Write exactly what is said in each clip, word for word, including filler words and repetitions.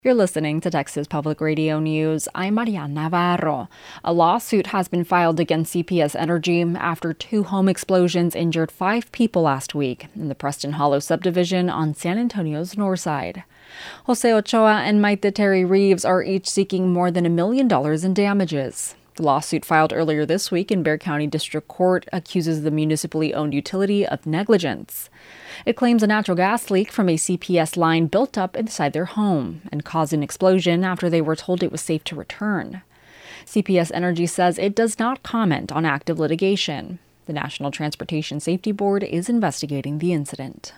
You're listening to Texas Public Radio News. I'm Mariana Navarro. A lawsuit has been filed against C P S Energy after two home explosions injured five people last week in the Preston Hollow subdivision on San Antonio's north side. Jose Ochoa and Maite Terry Reeves are each seeking more than a million dollars in damages. The lawsuit filed earlier this week in Bexar County District Court accuses the municipally owned utility of negligence. It claims a natural gas leak from a C P S line built up inside their home and caused an explosion after they were told it was safe to return. C P S Energy says it does not comment on active litigation. The National Transportation Safety Board is investigating the incident.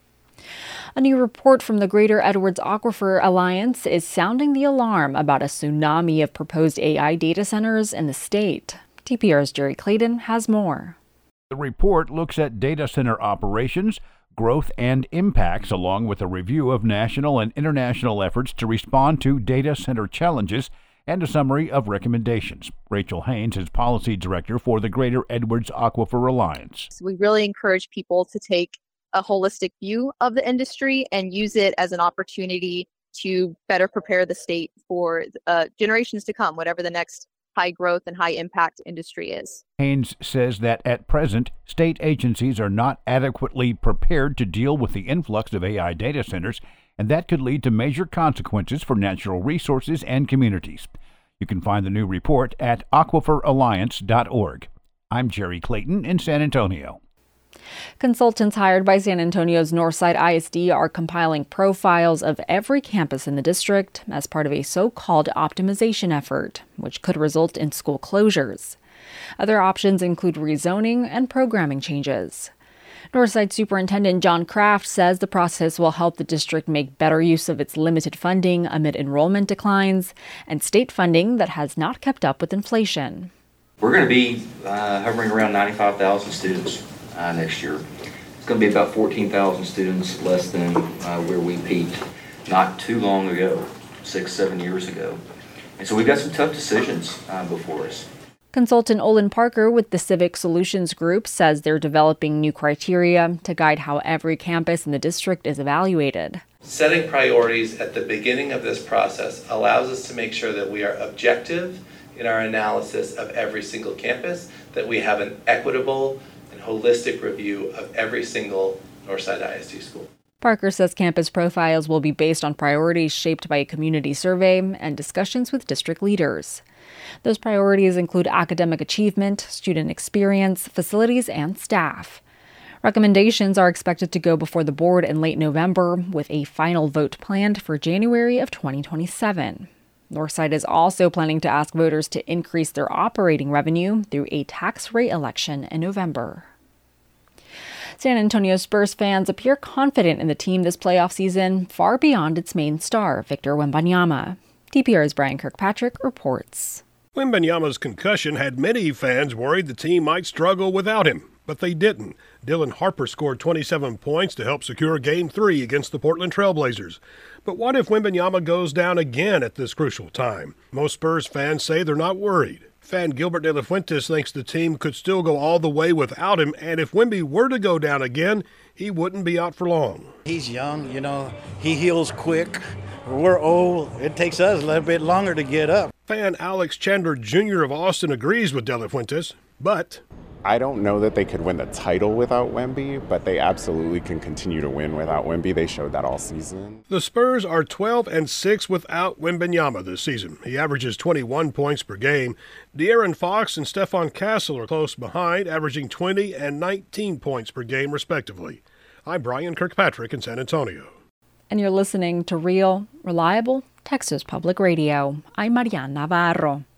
A new report from the Greater Edwards Aquifer Alliance is sounding the alarm about a tsunami of proposed A I data centers in the state. T P R's Jerry Clayton has more. The report looks at data center operations, growth, and impacts, along with a review of national and international efforts to respond to data center challenges and a summary of recommendations. Rachel Haynes is Policy Director for the Greater Edwards Aquifer Alliance. So we really encourage people to take a holistic view of the industry and use it as an opportunity to better prepare the state for uh, generations to come, whatever the next high growth and high impact industry is. Haynes says that at present, state agencies are not adequately prepared to deal with the influx of A I data centers, and that could lead to major consequences for natural resources and communities. You can find the new report at aquifer alliance dot org. I'm Jerry Clayton in San Antonio. Consultants hired by San Antonio's Northside I S D are compiling profiles of every campus in the district as part of a so-called optimization effort, which could result in school closures. Other options include rezoning and programming changes. Northside Superintendent John Kraft says the process will help the district make better use of its limited funding amid enrollment declines and state funding that has not kept up with inflation. We're going to be uh, hovering around ninety-five thousand students Uh, next year. It's going to be about fourteen thousand students less than uh, where we peaked not too long ago, six, seven years ago. And so we've got some tough decisions uh, before us. Consultant Olin Parker with the Civic Solutions Group says they're developing new criteria to guide how every campus in the district is evaluated. Setting priorities at the beginning of this process allows us to make sure that we are objective in our analysis of every single campus, that we have an equitable holistic review of every single Northside I S D school. Parker says campus profiles will be based on priorities shaped by a community survey and discussions with district leaders. Those priorities include academic achievement, student experience, facilities, and staff. Recommendations are expected to go before the board in late November, with a final vote planned for January of twenty twenty-seven. Northside is also planning to ask voters to increase their operating revenue through a tax rate election in November. San Antonio Spurs fans appear confident in the team this playoff season, far beyond its main star, Victor Wembanyama. T P R's Brian Kirkpatrick reports. Wembanyama's concussion had many fans worried the team might struggle without him, but they didn't. Dylan Harper scored twenty-seven points to help secure Game three against the Portland Trailblazers. But what if Wembanyama goes down again at this crucial time? Most Spurs fans say they're not worried. Fan Gilbert De La Fuentes thinks the team could still go all the way without him, and if Wemby were to go down again, he wouldn't be out for long. He's young, you know, he heals quick. We're old. It takes us a little bit longer to get up. Fan Alex Chandler Junior of Austin agrees with De La Fuentes, but I don't know that they could win the title without Wemby, but they absolutely can continue to win without Wemby. They showed that all season. The Spurs are twelve and six without Wembanyama this season. He averages twenty-one points per game. De'Aaron Fox and Stephon Castle are close behind, averaging twenty and nineteen points per game, respectively. I'm Brian Kirkpatrick in San Antonio. And you're listening to Real, Reliable Texas Public Radio. I'm Mariana Navarro.